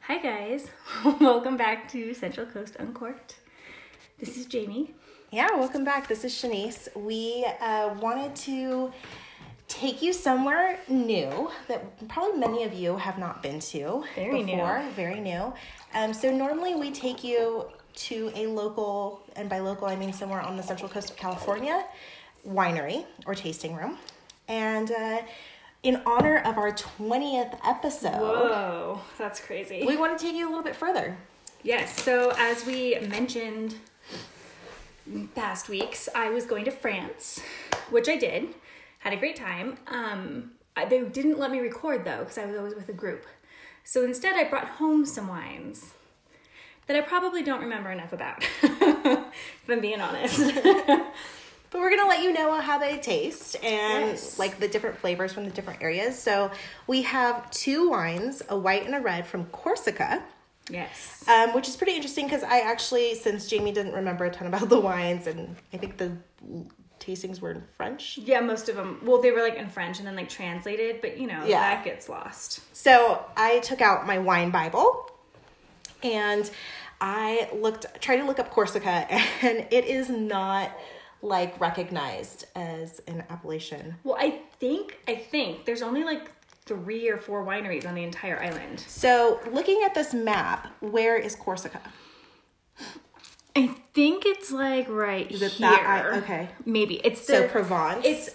Hi guys, welcome back to Central Coast Uncorked. This is Jamie. Yeah, welcome back. This is Shanice. We wanted to take you somewhere new that probably many of you have not been to before. Very new. So normally we take you to a local, and by local I mean somewhere on the Central Coast of California, winery or tasting room. And in honor of our 20th episode. Whoa, that's crazy. We want to take you a little bit further. Yes, so as we mentioned past weeks, I was going to France, which I did. Had a great time. They didn't let me record though, because I was always with a group. So instead I brought home some wines that I probably don't remember enough about, if I'm being honest. But we're going to let you know how they taste and Yes. like the different flavors from the different areas. So we have two wines, a white and a red from Corsica. Yes. Which is pretty interesting because I actually, since Jamie didn't remember a ton about the wines, and I think the tastings were in French. Yeah, most of them. Well, they were like in French and then like translated, but you know, that gets lost. So I took out my wine Bible and I tried to look up Corsica, and it is not like recognized as an appellation. Well, I think there's only like 3 or 4 wineries on the entire island. So looking at this map, where is Corsica? I think it's like right Is it here. that? Okay. Maybe. It's So Provence? It's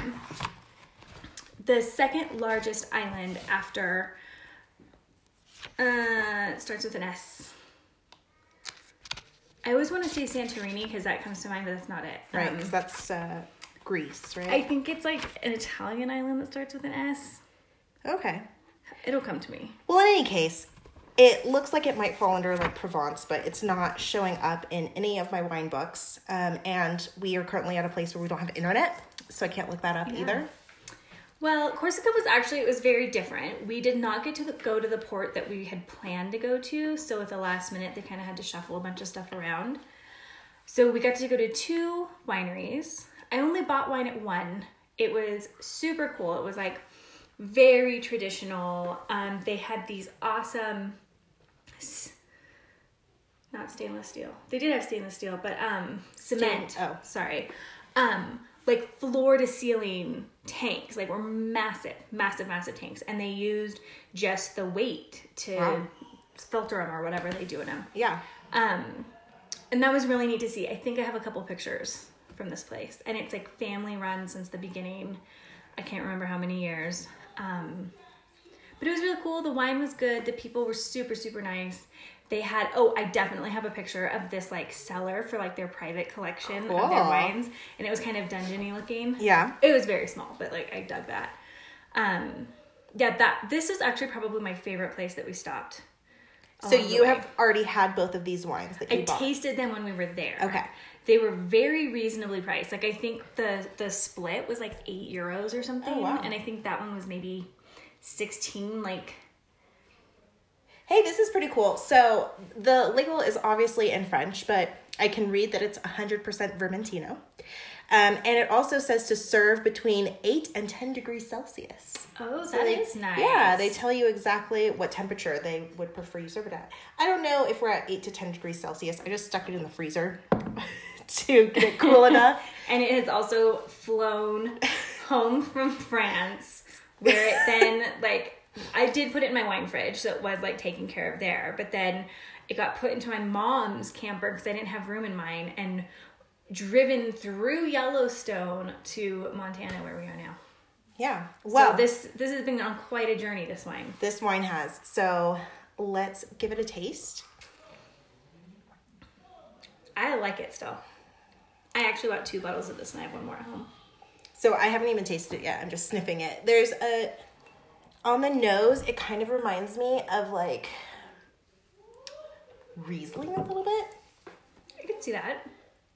the second largest island after it starts with an S. I always want to say Santorini because that comes to mind, but that's not it. Right, because that's Greece, right? I think it's like an Italian island that starts with an S. Okay. It'll come to me. Well, in any case, it looks like it might fall under like Provence, but it's not showing up in any of my wine books. And we are currently at a place where we don't have internet, so I can't look that up either. Well, Corsica it was very different. We did not get to go to the port that we had planned to go to, so at the last minute, they kind of had to shuffle a bunch of stuff around. So we got to go to 2 wineries. I only bought wine at one. It was super cool. It was like very traditional. They had these awesome, not stainless steel. They did have stainless steel, but cement. Like floor to ceiling tanks, like were massive tanks, and they used just the weight to filter them or whatever they do in them. Yeah. And that was really neat to see. I think I have a couple pictures from this place, and it's like family run since the beginning. I can't remember how many years. But it was really cool. The wine was good. The people were super, super nice. They had, I definitely have a picture of this like cellar for like their private collection of their wines. And it was kind of dungeony looking. Yeah. It was very small, but like I dug that. This is actually probably my favorite place that we stopped. So you have already had both of these wines that you bought? I tasted them when we were there. Okay. They were very reasonably priced. Like I think the split was like €8 or something. Oh, wow. And I think that one was maybe 16, like... Hey, this is pretty cool. So the label is obviously in French, but I can read that it's 100% Vermentino. And it also says to serve between 8 and 10 degrees Celsius. Oh, that is nice. Yeah, they tell you exactly what temperature they would prefer you serve it at. I don't know if we're at 8 to 10 degrees Celsius. I just stuck it in the freezer to get it cool enough. And it has also flown home from France, where it then, like... I did put it in my wine fridge, so it was like taken care of there. But then it got put into my mom's camper because I didn't have room in mine, and driven through Yellowstone to Montana, where we are now. Yeah. Well, so this has been on quite a journey, this wine. This wine has. So let's give it a taste. I like it still. I actually bought 2 bottles of this and I have one more at home. So I haven't even tasted it yet. I'm just sniffing it. There's on the nose, it kind of reminds me of like Riesling a little bit. I can see that.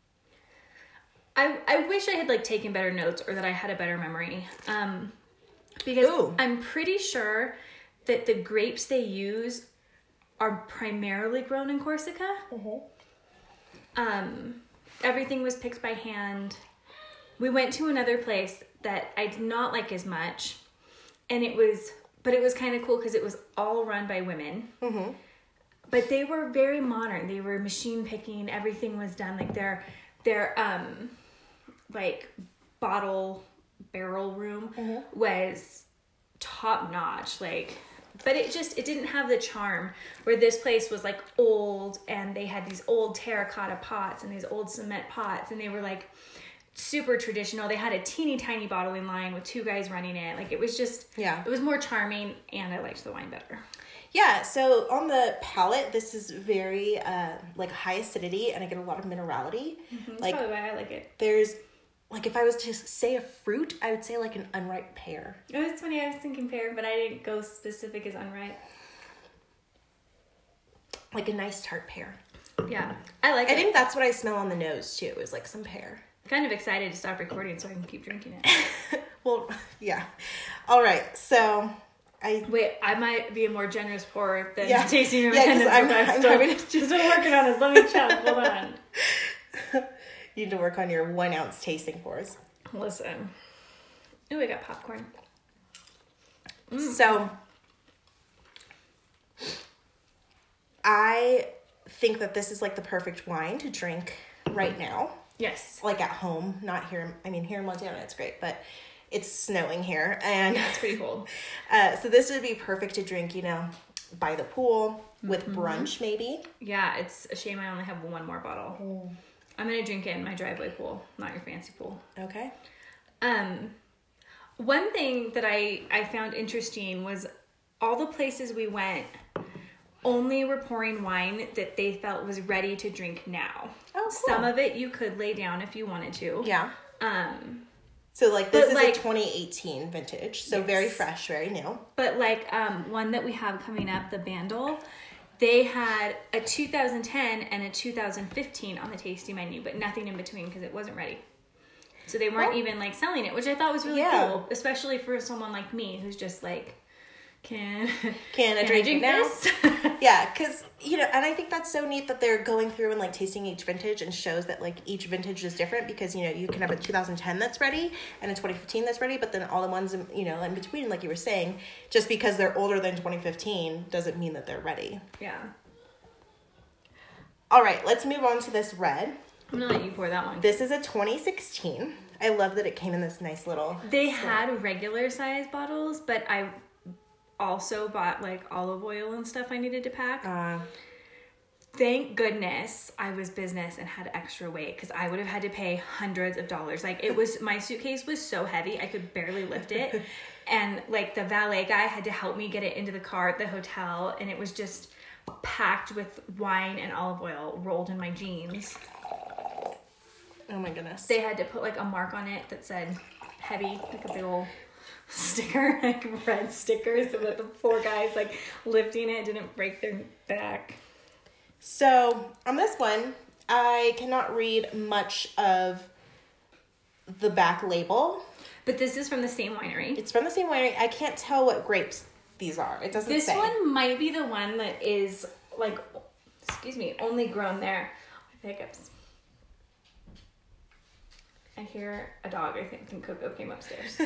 I wish I had like taken better notes or that I had a better memory. Because I'm pretty sure that the grapes they use are primarily grown in Corsica. Mm-hmm. Everything was picked by hand. We went to another place that I did not like as much. And it was kind of cool because it was all run by women. Mm-hmm. But they were very modern. They were machine picking. Everything was done. Like their like bottle barrel room was top notch. Like, but it didn't have the charm where this place was like old, and they had these old terracotta pots and these old cement pots, and they were like super traditional. They had a teeny tiny bottling line with 2 guys running it. Like, it was just, it was more charming, and I liked the wine better. Yeah, so on the palate, this is very like high acidity, and I get a lot of minerality. That's probably why I like it. There's, like, if I was to say a fruit, I would say like an unripe pear. It was funny, I was thinking pear, but I didn't go specific as unripe. Like a nice tart pear. Yeah, I like it. I think that's what I smell on the nose too, is like some pear. I'm kind of excited to stop recording so I can keep drinking it. Well, yeah. All right, so... I might be a more generous pourer than tasting room attendants. I'm just working on this. Let me check. Hold on. You need to work on your 1 ounce tasting pours. Listen. Ooh, I got popcorn. So, I think that this is like the perfect wine to drink right now. Yes. Like at home, not here. I mean, here in Montana, it's great, but it's snowing here, and it's pretty cold. So this would be perfect to drink, you know, by the pool with brunch, maybe. Yeah, it's a shame I only have 1 more bottle. I'm gonna drink it in my driveway pool, not your fancy pool. Okay. One thing that I found interesting was all the places we went only were pouring wine that they felt was ready to drink now. Oh, cool. Some of it you could lay down if you wanted to. Yeah. So, like, this is like, a 2018 vintage, so very fresh, very new. But, like, one that we have coming up, the Bandel, they had a 2010 and a 2015 on the tasting menu, but nothing in between because it wasn't ready. So they weren't even, like, selling it, which I thought was really cool, especially for someone like me who's just, like, can I drink this? Yeah, because, you know, and I think that's so neat that they're going through and, like, tasting each vintage, and shows that, like, each vintage is different, because, you know, you can have a 2010 that's ready and a 2015 that's ready, but then all the ones, you know, in between, like you were saying, just because they're older than 2015 doesn't mean that they're ready. Yeah. All right, let's move on to this red. I'm gonna let you pour that one. This is a 2016. I love that it came in this nice little... They had regular size bottles, but I also bought, like, olive oil and stuff I needed to pack. Thank goodness I was business and had extra weight, because I would have had to pay hundreds of dollars. Like, it was, my suitcase was so heavy I could barely lift it, and, like, the valet guy had to help me get it into the car at the hotel, and it was just packed with wine and olive oil rolled in my jeans. Oh my goodness. They had to put, like, a mark on it that said heavy, like a big old sticker, like red sticker, so that the 4 guys, like, lifting it didn't break their back. So on this one, I cannot read much of the back label. But this is from the same winery. It's from the same winery. I can't tell what grapes these are. It doesn't say. This one might be the one that is, like, only grown there. Hiccups. I hear a dog. I think Coco came upstairs.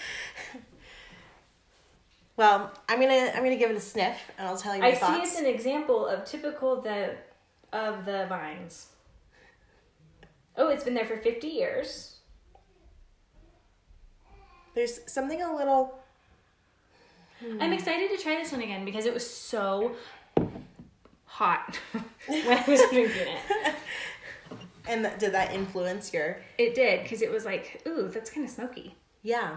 Well, I'm gonna give it a sniff, and I'll tell you my thoughts. I see it's an example of typical of the vines. Oh, it's been there for 50 years. There's something a little... I'm excited to try this one again because it was so hot when I was drinking it. And did that influence your... It did, because it was like, ooh, that's kind of smoky. Yeah.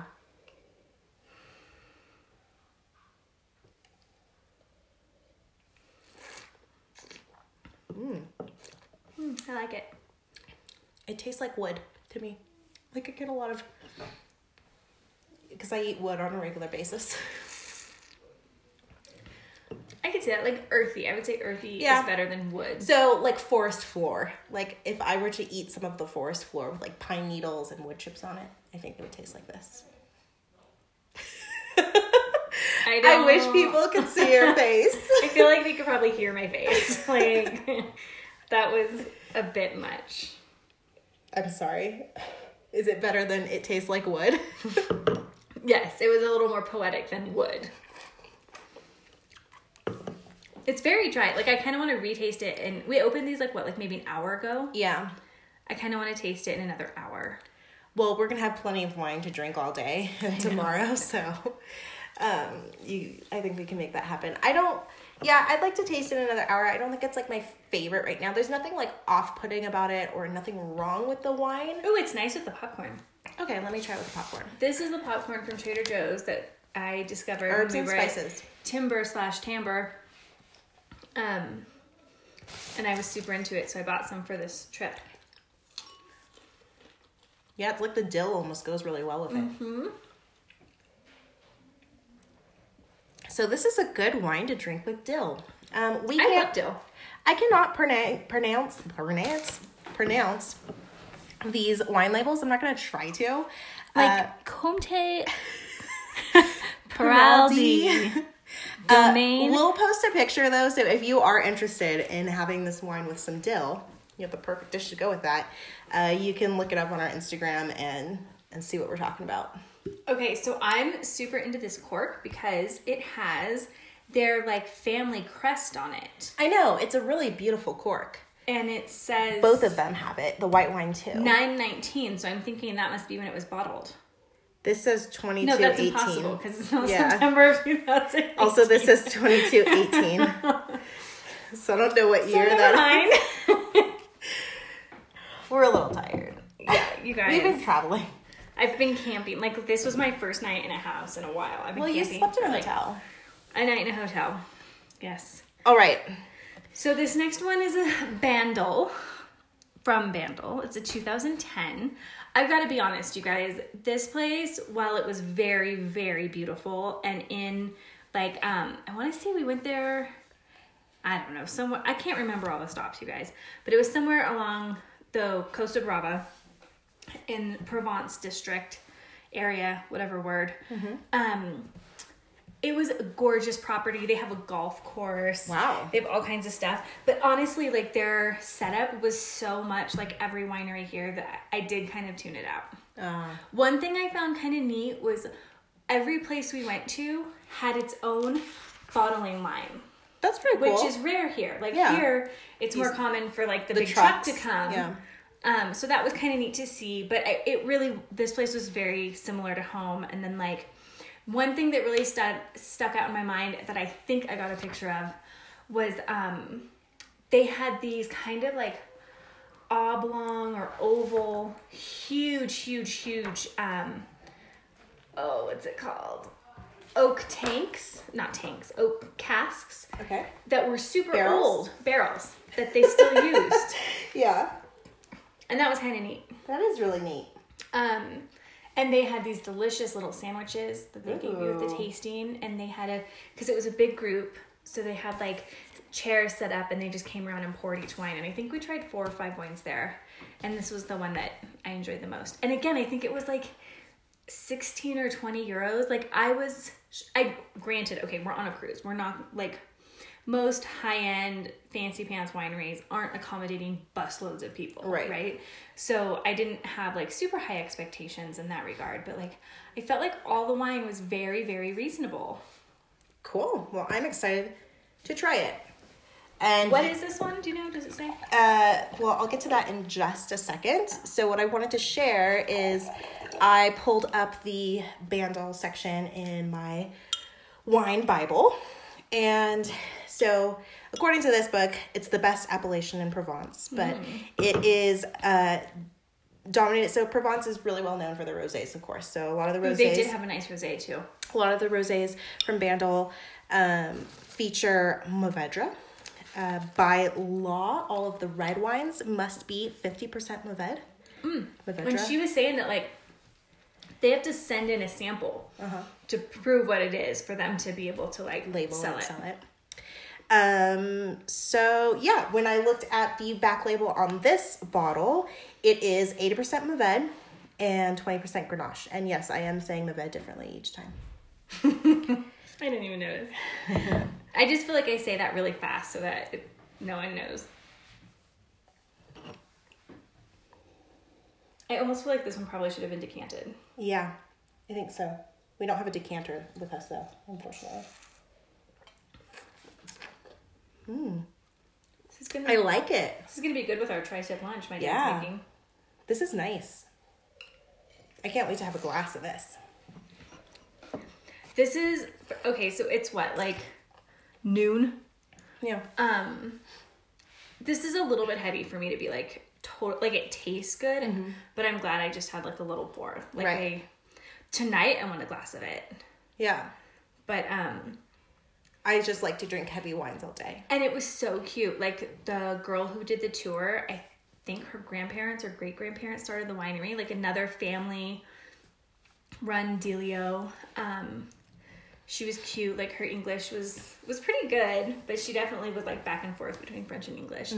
I like it. It tastes like wood to me. Like, I get a lot of... Because I eat wood on a regular basis. I could say that, like, earthy. I would say earthy is better than wood. So, like, forest floor. Like, if I were to eat some of the forest floor with, like, pine needles and wood chips on it, I think it would taste like this. I wish people could see your face. I feel like they could probably hear my face. Like, that was a bit much. I'm sorry. Is it better than it tastes like wood? Yes, it was a little more poetic than wood. It's very dry. Like, I kind of want to retaste it. And we opened these, like maybe an hour ago? Yeah. I kind of want to taste it in another hour. Well, we're going to have plenty of wine to drink all day tomorrow, so I think we can make that happen. I'd like to taste it in another hour. I don't think it's, like, my favorite right now. There's nothing, like, off-putting about it or nothing wrong with the wine. Oh, it's nice with the popcorn. Okay, let me try with the popcorn. This is the popcorn from Trader Joe's that I discovered. Herbs and spices. Timber/Timbre. And I was super into it, so I bought some for this trip. Yeah, it's like the dill almost goes really well with it. Mm-hmm. So this is a good wine to drink with dill. I love dill. I cannot pronounce these wine labels. I'm not going to try to. Like Comte Paraldi. Domaine. We'll post a picture though, so if you are interested in having this wine with some dill, you have the perfect dish to go with that. You can look it up on our Instagram and see what we're talking about. Okay, so I'm super into this cork because it has their like family crest on it. I know, it's a really beautiful cork. And it says both of them have it, the white wine too. 9/19, so I'm thinking that must be when it was bottled. This says 22/18. No, that's impossible because it's not September of 2018. Also, this says 22/18. So I don't know what year that is. We're a little tired. Yeah, you guys. We've been traveling. I've been camping. Like, this was my first night in a house in a while. I've been camping. You slept in a hotel. A night in a hotel. Yes. All right. So this next one is a Bandel. From Bandel. It's a 2010. I've got to be honest, you guys. This place, while it was very, very beautiful, and in, like, I want to say we went there, I don't know, somewhere. I can't remember all the stops, you guys. But it was somewhere along the Costa Brava in Provence district area, whatever word. Mm-hmm. It was a gorgeous property. They have a golf course. Wow. They have all kinds of stuff. But honestly, like, their setup was so much like every winery here that I did kind of tune it out. One thing I found kind of neat was every place we went to had its own bottling line. That's pretty cool. Which is rare here. Like, here, it's more common for, like, the big truck to come. Yeah. So that was kind of neat to see. But this place was very similar to home. And then, like, one thing that really stuck out in my mind that I think I got a picture of was they had these kind of, like, oblong or oval, huge, what's it called? Oak casks. Okay. That were super old. Barrels that they still used. Yeah. And that was kind of neat. That is really neat. And they had these delicious little sandwiches that they gave you at the tasting. And they had because it was a big group, so they had, like, chairs set up and they just came around and poured each wine. And I think we tried 4 or 5 wines there. And this was the one that I enjoyed the most. And again, I think it was like 16 or 20 euros. Like, granted, okay, we're on a cruise. We're not, like, most high-end fancy pants wineries aren't accommodating busloads of people, right? So I didn't have, like, super high expectations in that regard, but, like, I felt like all the wine was very, very reasonable. Cool. Well, I'm excited to try it. And what is this one? Do you know? Does it say? Well, I'll get to that in just a second. So what I wanted to share is I pulled up the Bandel section in my wine Bible. And so according to this book, it's the best appellation in Provence. But it is dominated. So Provence is really well known for the rosés, of course. So a lot of the rosés. They did have a nice rosé, too. A lot of the rosés from Bandel feature Mourvedre. By law, all of the red wines must be 50% Mourvedre. When she was saying that, like, they have to send in a sample to prove what it is for them to be able to, like, label sell it. So yeah, when I looked at the back label on this bottle, it is 80% Mourvedre and 20% Grenache. And yes, I am saying Mourvedre differently each time. I didn't even notice. I just feel like I say that really fast so that no one knows. I almost feel like this one probably should have been decanted. Yeah, I think so. We don't have a decanter with us, though, unfortunately. I like it. This is gonna be good with our tri-tip lunch. My dad's making. This is nice. I can't wait to have a glass of this. This is okay. So it's what, like noon? Yeah. This is a little bit heavy for me to be like total. Like it tastes good, but I'm glad I just had like a little pour. Like tonight I want a glass of it. Yeah. But I just like to drink heavy wines all day. And it was so cute. Like the girl who did the tour, I think her grandparents or great grandparents started the winery. Like another family run dealio. She was cute. Like her English was pretty good, but she definitely was like back and forth between French and English.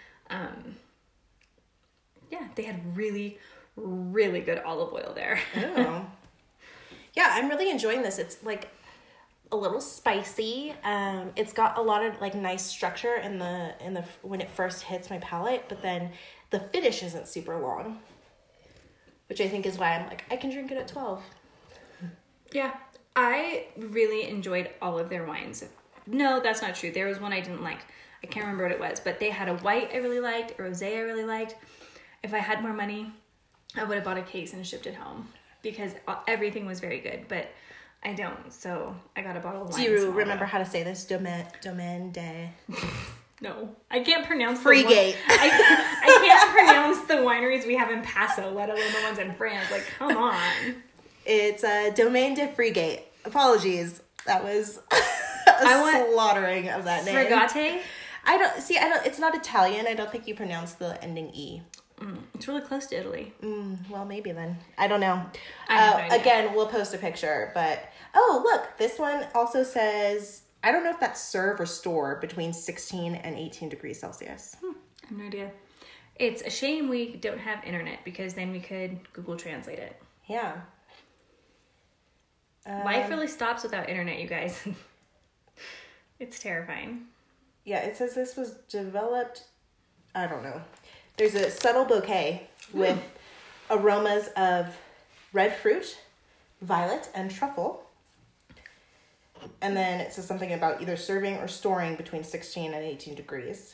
Yeah, they had really, really good olive oil there. Oh. Yeah, I'm really enjoying this. It's like a little spicy. It's got a lot of like nice structure in the when it first hits my palate, but then the finish isn't super long, which I think is why I'm like, I can drink it at 12. Yeah, I really enjoyed all of their wines. No, that's not true. There was one I didn't like. I can't remember what it was, but they had a white I really liked, a rosé I really liked. If I had more money, I would have bought a case and shipped it home because everything was very good, but I don't, so I got a bottle of wine. Do you remember how to say this? Domaine de... No, I can't pronounce Frigate. I can't pronounce the wineries we have in Paso, let alone the ones in France. Like, come on. It's Domaine de Frigate. Apologies. That was a slaughtering of that name. Frigate? It's not Italian. I don't think you pronounce the ending E. It's really close to Italy. Well, maybe then. I don't know. I have no idea. Again, we'll post a picture, but... Oh, look. This one also says... I don't know if that's serve or store between 16 and 18 degrees Celsius. I have no idea. It's a shame we don't have internet because then we could Google Translate it. Yeah. Life really stops without internet, you guys. It's terrifying. Yeah, it says this was developed... I don't know. There's a subtle bouquet with aromas of red fruit, violet, and truffle. And then it says something about either serving or storing between 16 and 18 degrees.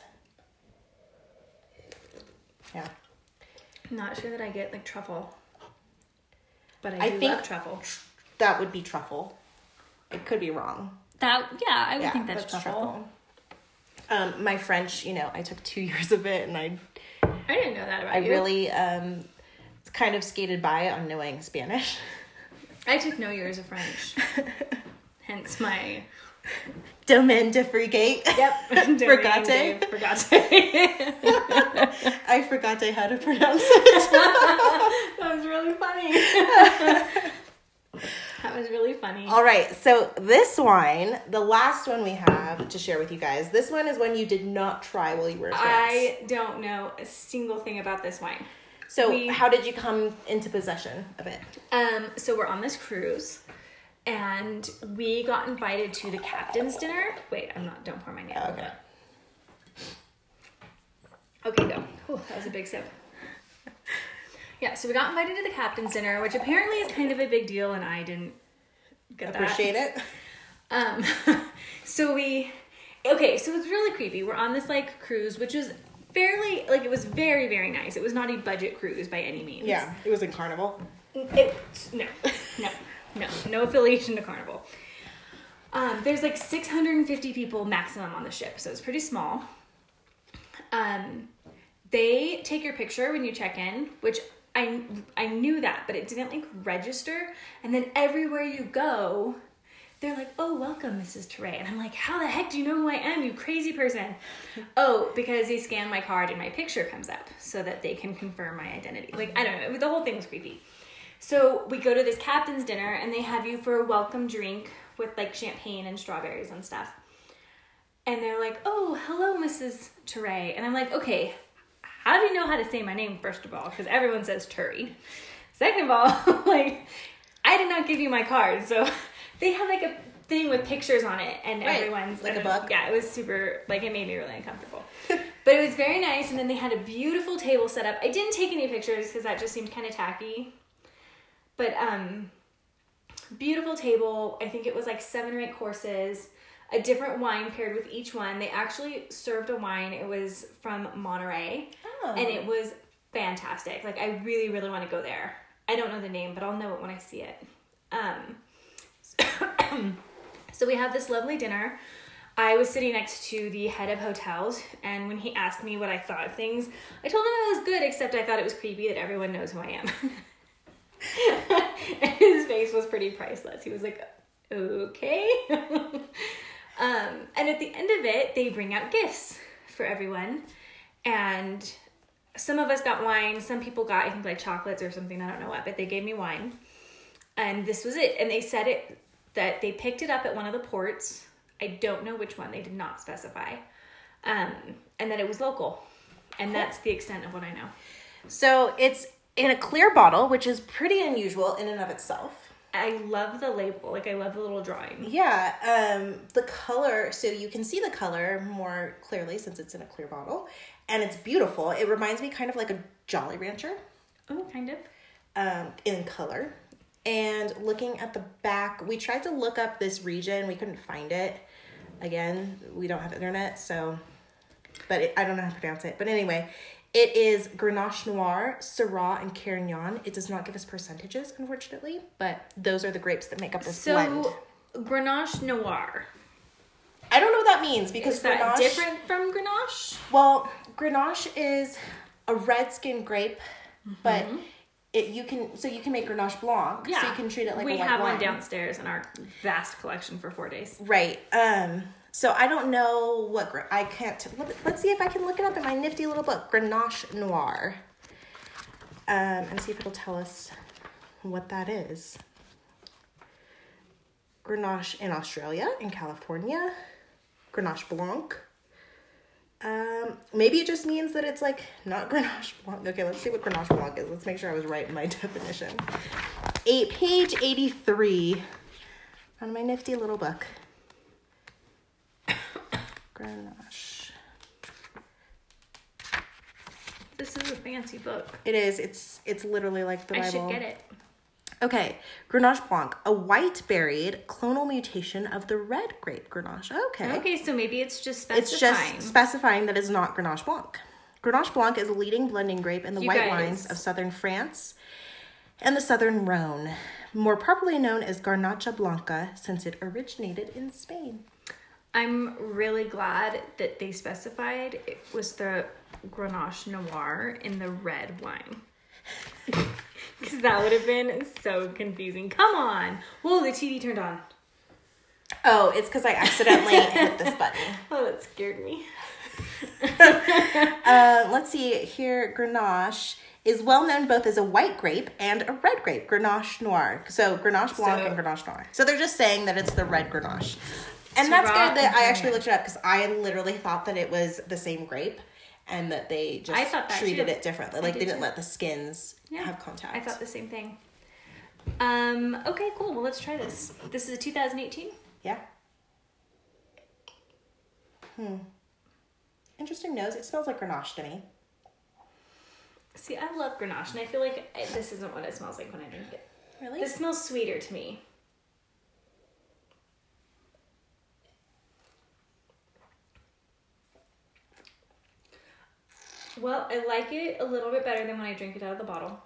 Yeah. I'm not sure that I get like truffle. But I think love truffle. That would be truffle. It could be wrong. I would think that's truffle. My French, I took 2 years of it and I didn't know that about you. I really kind of skated by on knowing Spanish. I took no years of French. Hence my... Domaine de Frigate. Yep. Frigate. I forgot how to pronounce it. That was really funny. That was really funny. All right. So this wine, the last one we have to share with you guys, this one is one you did not try while you were in France. I don't know a single thing about this wine. So how did you come into possession of it? So we're on this cruise. And we got invited to the captain's dinner. Wait, don't pour my name. Oh, okay. Okay, go. Ooh, that was a big sip. Yeah, so we got invited to the captain's dinner, which apparently is kind of a big deal, and I didn't get that. Appreciate it. So it's really creepy. We're on this like cruise, which was it was very, very nice. It was not a budget cruise by any means. Yeah, it was in Carnival. No affiliation to Carnival. There's like 650 people maximum on the ship, so it's pretty small. They take your picture when you check in, which I knew that, but it didn't like register. And then everywhere you go, they're like, "Oh, welcome, Mrs. Teray." And I'm like, "How the heck do you know who I am, you crazy person?" Oh, because they scan my card and my picture comes up so that they can confirm my identity. Like, I don't know. The whole thing was creepy. So we go to this captain's dinner and they have you for a welcome drink with like champagne and strawberries and stuff. And they're like, "Oh, hello, Mrs. Teray." And I'm like, okay, how do you know how to say my name, first of all? Because everyone says Turi. Second of all, like, I did not give you my card. So they had like a thing with pictures on it and everyone's like a book. Yeah, it was super, like, it made me really uncomfortable. But it was very nice. And then they had a beautiful table set up. I didn't take any pictures because that just seemed kind of tacky. But beautiful table. I think it was like 7 or 8 courses. a different wine paired with each one. They actually served a wine. It was from Monterey. Oh. And it was fantastic. Like, I really, really want to go there. I don't know the name, but I'll know it when I see it. So we had this lovely dinner. I was sitting next to the head of hotels, and when he asked me what I thought of things, I told him it was good, except I thought it was creepy that everyone knows who I am. And his face was pretty priceless. He was like, okay. And at the end of it, they bring out gifts for everyone. And some of us got wine. Some people got, I think, like chocolates or something. I don't know what, but they gave me wine. And this was it. And they said that they picked it up at one of the ports. I don't know which one. They did not specify. And that it was local. And that's the extent of what I know. So it's in a clear bottle, which is pretty unusual in and of itself. I love the label. Like, I love the little drawing. Yeah. The color, so you can see the color more clearly since it's in a clear bottle. And it's beautiful. It reminds me kind of like a Jolly Rancher. Oh, kind of. In color. And looking at the back, we tried to look up this region. We couldn't find it. Again, we don't have internet, so... But I don't know how to pronounce it. But anyway, it is Grenache Noir, Syrah, and Carignan. It does not give us percentages, unfortunately. But those are the grapes that make up this blend. So, Grenache Noir. I don't know what that means because is that Grenache... different from Grenache? Well, Grenache is a red skin grape, but... You can make Grenache Blanc, so you can treat it like a white wine. We have one downstairs in our vast collection for 4 days. Right. So I don't know what I can't. Let's see if I can look it up in my nifty little book, Grenache Noir, and see if it'll tell us what that is. Grenache in Australia, in California, Grenache Blanc. Maybe it just means that it's like not Grenache Blanc. Okay, let's see what Grenache Blanc is. Let's make sure I was right in my definition. Page 83 on my nifty little book. Grenache. This is a fancy book. It is. It's literally like the Bible. I should get it. Okay, Grenache Blanc, a white-berried clonal mutation of the red grape Grenache. Okay, so maybe it's just specifying. It's just specifying that it's not Grenache Blanc. Grenache Blanc is a leading blending grape in the white wines of southern France and the southern Rhone, more properly known as Garnacha Blanca since it originated in Spain. I'm really glad that they specified it was the Grenache Noir in the red wine. Because that would have been so confusing. Come on. Whoa, the TV turned on. Oh, it's because I accidentally hit this button. Oh, that scared me. Let's see here. Grenache is well known both as a white grape and a red grape, Grenache Noir. So Grenache Blanc and Grenache Noir. So they're just saying that it's the red Grenache. And that's good that I actually looked it up because I literally thought that it was the same grape. And that they just treated it differently. Like, they didn't let the skins have contact. I thought the same thing. Okay, cool. Well, let's try this. This is a 2018? Yeah. Interesting nose. It smells like Grenache to me. See, I love Grenache, and I feel like this isn't what it smells like when I drink it. Really? This smells sweeter to me. Well, I like it a little bit better than when I drink it out of the bottle.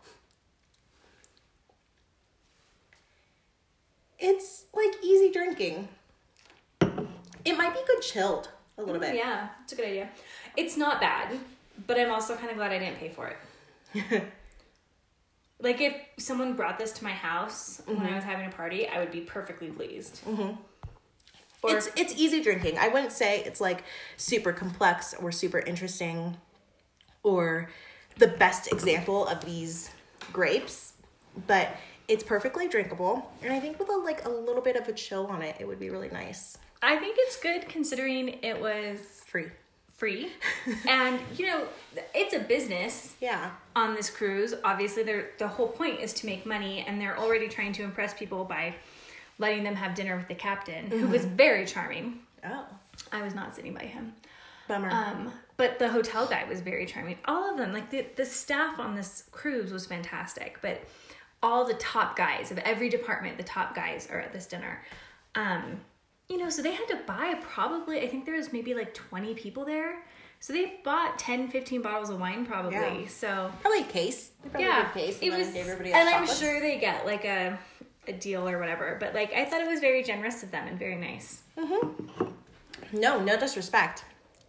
It's like easy drinking. It might be good chilled a little bit. Yeah, it's a good idea. It's not bad, but I'm also kind of glad I didn't pay for it. Like, if someone brought this to my house when I was having a party, I would be perfectly pleased. Or it's easy drinking. I wouldn't say it's like super complex or super interesting or the best example of these grapes, but it's perfectly drinkable. And I think with a little bit of a chill on it, it would be really nice. I think it's good considering it was free. And, you know, it's a business on this cruise. Obviously, the whole point is to make money, and they're already trying to impress people by letting them have dinner with the captain, who was very charming. Oh. I was not sitting by him. Bummer. But the hotel guy was very charming. All of them, like the staff on this cruise was fantastic, but all the top guys of every department, the top guys are at this dinner. so they had to buy probably, I think there was maybe like 20 people there. So they bought 10, 15 bottles of wine probably. Yeah. So probably a case. Yeah. A case and I'm sure they get like a deal or whatever. But like, I thought it was very generous of them and very nice. Mm-hmm. No disrespect.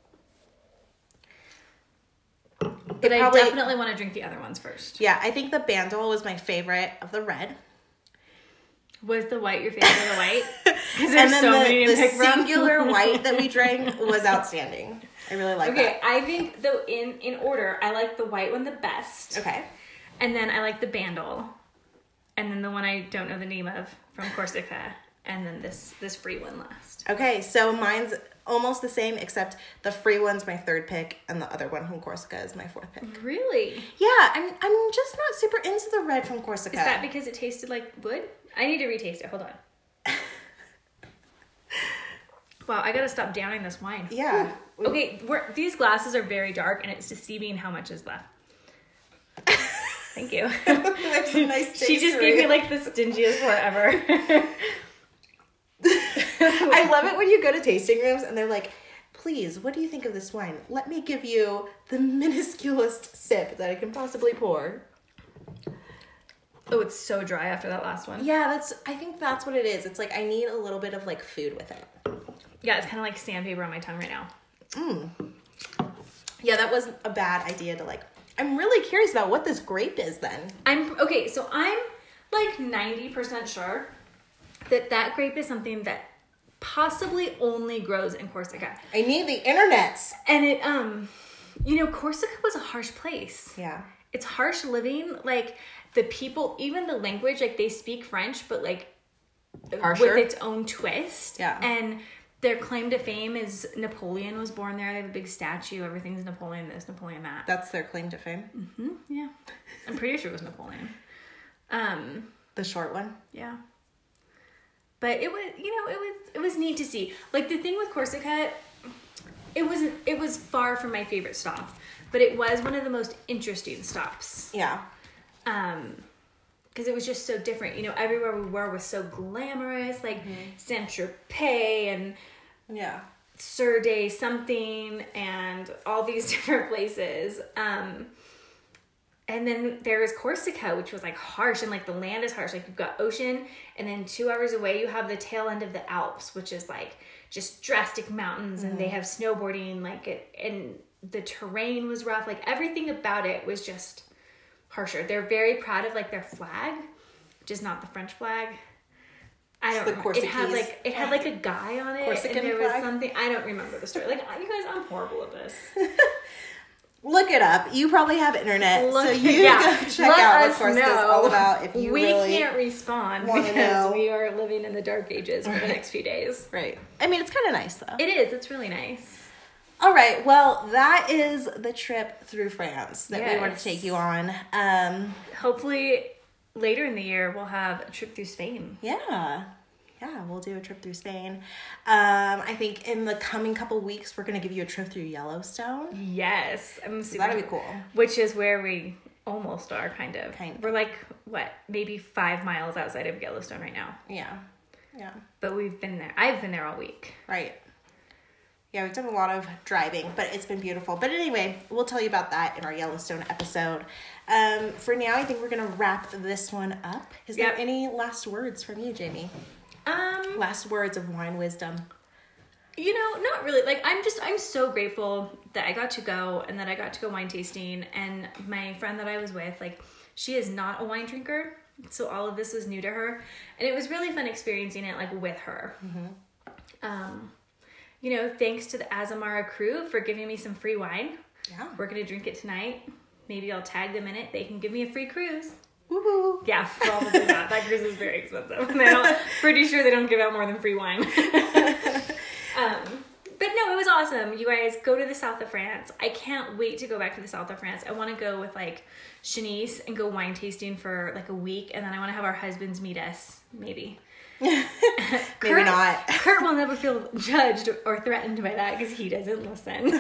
But I definitely want to drink the other ones first. Yeah, I think the Bandol was my favorite of the red. Was the white your favorite of the white? Because there's so many to pick from. The singular white that we drank was outstanding. I really like that. Okay, I think though in order, I like the white one the best. Okay. And then I like the Bandol. And then the one I don't know the name of from Corsica. And then this free one last. Okay, so mine's almost the same, except the free one's my third pick, and the other one from Corsica is my fourth pick. Really? Yeah, I'm just not super into the red from Corsica. Is that because it tasted like wood? I need to retaste it. Hold on. Wow, I gotta stop downing this wine. Yeah. Ooh. Okay, these glasses are very dark, and it's deceiving how much is left. Thank you. That's a nice taste. She just gave me like the stingiest pour ever. I love it when you go to tasting rooms and they're like, please, what do you think of this wine? Let me give you the minusculest sip that I can possibly pour. Oh, it's so dry after that last one. Yeah, I think that's what it is. It's like I need a little bit of like food with it. Yeah, it's kind of like sandpaper on my tongue right now. Yeah, that was a bad idea to like. I'm really curious about what this grape is then. Okay, so I'm like 90% sure that grape is something that possibly only grows in Corsica. I need the internets. And it, Corsica was a harsh place. Yeah. It's harsh living. Like, the people, even the language, like, they speak French, but, like, harsher, with its own twist. Yeah. And their claim to fame is Napoleon was born there. They have a big statue. Everything's Napoleon this, Napoleon that. That's their claim to fame? Mm-hmm. Yeah. I'm pretty sure it was Napoleon. The short one? Yeah. But it was, it was neat to see. Like, the thing with Corsica, it was far from my favorite stop, but it was one of the most interesting stops. Yeah. Because it was just so different. Everywhere we were was so glamorous, like Saint-Tropez and Surde something and all these different places. And then there is Corsica, which was like harsh, and like the land is harsh. Like you've got ocean, and then 2 hours away you have the tail end of the Alps, which is like just drastic mountains, and they have snowboarding, and the terrain was rough. Like everything about it was just harsher. They're very proud of like their flag, which is not the French flag. I don't remember. It had like a guy on it, Corsican and there flag? was something. I don't remember the story. Like, you guys, I'm horrible at this. Look it up. You probably have internet, so you go check out what Corsica is all about. If you really can't respond because we are living in the dark ages for the next few days. Right. I mean, it's kind of nice though. It is. It's really nice. All right. Well, that is the trip through France that we want to take you on. Hopefully, later in the year we'll have a trip through Spain. Yeah. Yeah, we'll do a trip through Spain. I think in the coming couple weeks, we're going to give you a trip through Yellowstone. Yes. So that'd be cool. Which is where we almost are, kind of. We're like, maybe 5 miles outside of Yellowstone right now. Yeah. Yeah. But we've been there. I've been there all week. Right. Yeah, we've done a lot of driving, but it's been beautiful. But anyway, we'll tell you about that in our Yellowstone episode. For now, I think we're going to wrap this one up. Is there any last words from you, Jamie? Last words of wine wisdom. Not really. Like, I'm so grateful that I got to go and that I got to go wine tasting. And my friend that I was with, like, she is not a wine drinker. So all of this was new to her. And it was really fun experiencing it, like, with her. Mm-hmm. Thanks to the Azamara crew for giving me some free wine. Yeah. We're going to drink it tonight. Maybe I'll tag them in it. They can give me a free cruise. Woohoo! Yeah, probably not. That cruise is very expensive. Pretty sure they don't give out more than free wine. But no, it was awesome. You guys go to the south of France. I can't wait to go back to the south of France. I want to go with like Shanice and go wine tasting for like a week, and then I want to have our husbands meet us maybe. Maybe not. Kurt will never feel judged or threatened by that because he doesn't listen.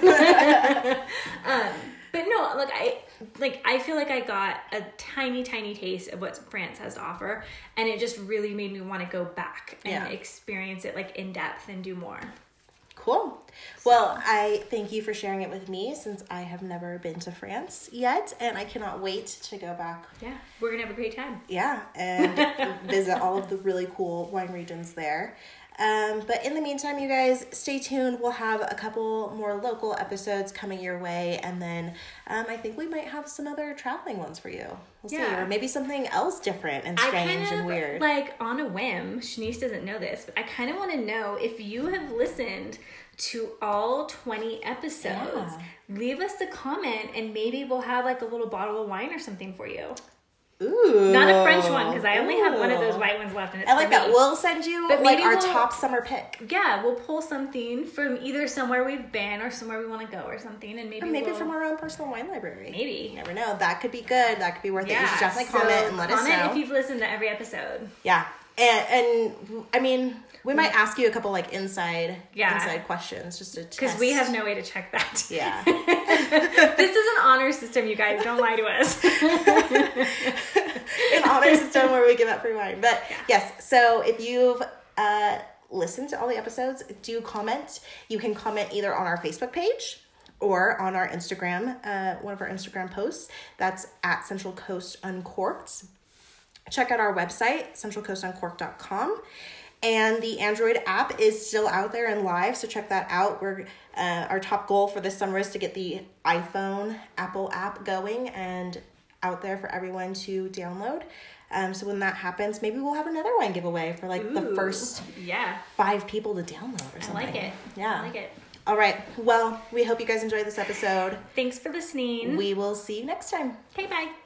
But no, I feel like I got a tiny taste of what France has to offer, and it just really made me want to go back and experience it like in depth and do more. Cool. Well, I thank you for sharing it with me, since I have never been to France yet, and I cannot wait to go back. Yeah, we're going to have a great time. Yeah, and visit all of the really cool wine regions there. But in the meantime, you guys, stay tuned. We'll have a couple more local episodes coming your way, and then I think we might have some other traveling ones for you. We'll see, or maybe something else different and strange and weird. Like, on a whim, Shanice doesn't know this, but I kind of want to know if you have listened to all 20 episodes. Yeah. Leave us a comment, and maybe we'll have like a little bottle of wine or something for you. Ooh. Not a French one, because I only have one of those white ones left, and it's I like that. We'll send you our top summer pick. Yeah, we'll pull something from either somewhere we've been or somewhere we want to go or something, and maybe from our own personal wine library. Maybe. You never know. That could be good. That could be worth it. You should definitely comment and let us know. Comment if you've listened to every episode. Yeah. And I mean, we might ask you a couple like inside questions just to test. Because we have no way to check that. Yeah. This is an honor system, you guys. Don't lie to us. An honor system where we give out free wine. But yes, so if you've listened to all the episodes, do comment. You can comment either on our Facebook page or on our Instagram, one of our Instagram posts. That's at Central Coast Uncorked. Check out our website, centralcoastuncorked.com. And the Android app is still out there and live, so check that out. Our top goal for this summer is to get the iPhone Apple app going and out there for everyone to download. So when that happens, maybe we'll have another wine giveaway for the first 5 people to download or something. I like it. Yeah. I like it. All right. Well, we hope you guys enjoyed this episode. Thanks for listening. We will see you next time. Okay, bye.